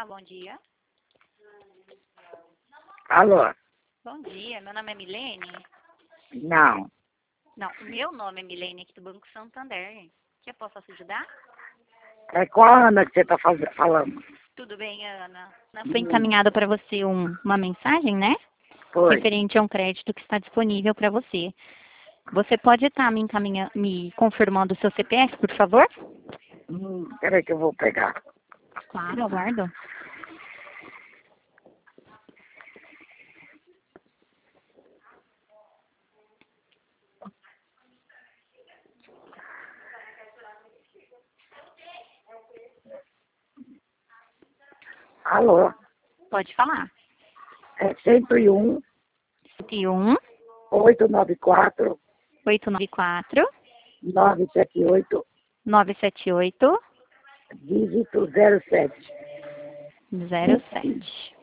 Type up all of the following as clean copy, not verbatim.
Bom dia. Alô? Bom dia, meu nome é Milene. Não. Não, meu nome é Milene aqui do Banco Santander. Que eu posso ajudar? É com a Ana que você está falando. Tudo bem, Ana? Foi encaminhado para você uma mensagem, né? Foi. Referente a um crédito que está disponível para você. Você pode estar me confirmando o seu CPF, por favor? Peraí que eu vou pegar. Claro, aguardo. Alô? Pode falar. É 101 101 894 894 978 978 dígito 07. 07.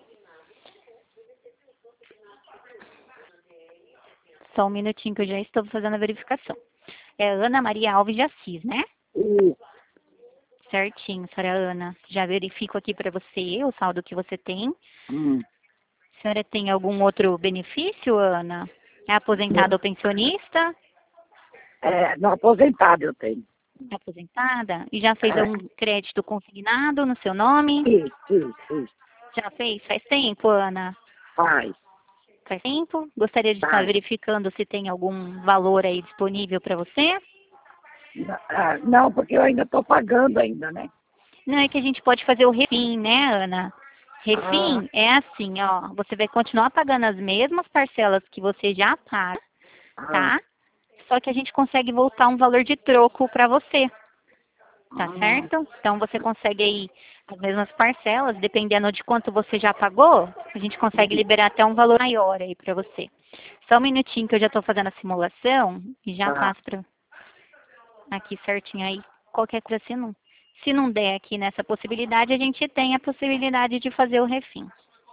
Só um minutinho que eu já estou fazendo a verificação. É Ana Maria Alves de Assis, né? E Certinho, senhora Ana. Já verifico aqui para você o saldo que você tem. A senhora tem algum outro benefício, Ana? É aposentada ou pensionista? no aposentado eu tenho. É aposentada? E já fez algum crédito consignado no seu nome? Isso. Já fez? Faz tempo, Ana? Faz. Faz tempo? Gostaria de estar verificando se tem algum valor aí disponível para você? Não, porque eu ainda estou pagando ainda, né? Não, é que a gente pode fazer o refim, né, Ana? Refim é assim, ó, você vai continuar pagando as mesmas parcelas que você já paga, tá? Só que a gente consegue voltar um valor de troco para você, tá certo? Então você consegue aí as mesmas parcelas, dependendo de quanto você já pagou, a gente consegue liberar até um valor maior aí para você. Só um minutinho que eu já estou fazendo a simulação e já passo para aqui certinho aí. Qualquer coisa se não der aqui nessa possibilidade, a gente tem a possibilidade de fazer o refim.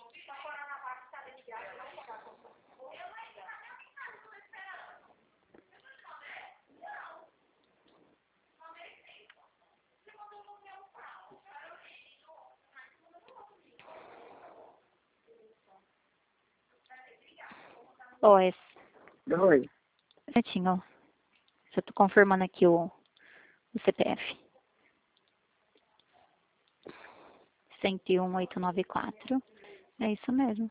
Ó, Oi. certinho, ó. Já tô confirmando aqui o CPF. 101894. É isso mesmo.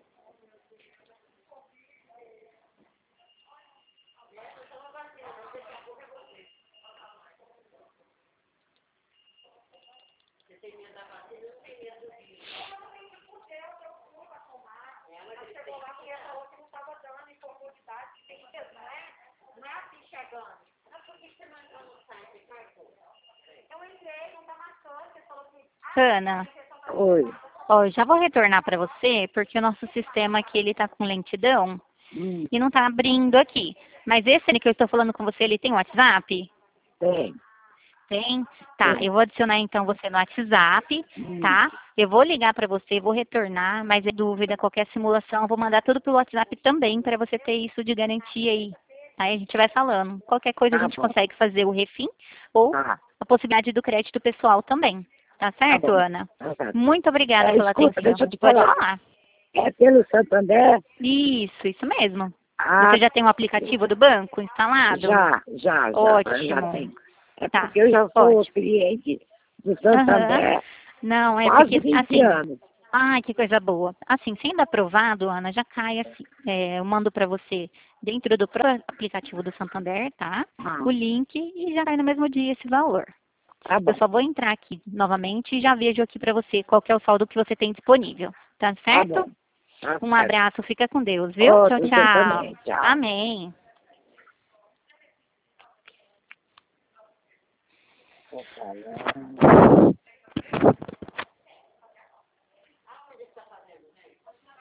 Ana, Oi. ó, já vou retornar para você, porque o nosso sistema aqui, ele tá com lentidão e não tá abrindo aqui. Mas esse que eu estou falando com você, ele tem WhatsApp? Tem. Tem? Tá, eu vou adicionar então você no WhatsApp, tá? Eu vou ligar para você, vou retornar, mas é dúvida, qualquer simulação, eu vou mandar tudo pelo WhatsApp também, para você ter isso de garantia aí. Aí a gente vai falando. Qualquer coisa a gente consegue fazer o refim ou a possibilidade do crédito pessoal também. Tá certo, Ana? Muito obrigada pela Escuta, atenção. deixa eu te Pode falar. falar. É pelo Santander? Isso mesmo. Ah, Você já tem o aplicativo do banco instalado? já Ótimo. tenho. É Tá, porque eu já sou ótimo. cliente do Santander Não, é quase porque, 20 assim, anos. ai, que coisa boa. Assim, sendo aprovado, Ana, já cai assim. Eu mando para você dentro do próprio aplicativo do Santander, tá? O link e já cai no mesmo dia esse valor. Tá bom. Eu só vou entrar aqui novamente e já vejo aqui para você qual que é o saldo que você tem disponível. Tá Tá certo? bom. Tá Um certo. abraço, fica com Deus, viu? Tchau, Outro, você tchau. também. Tchau. Amém. Tô falando.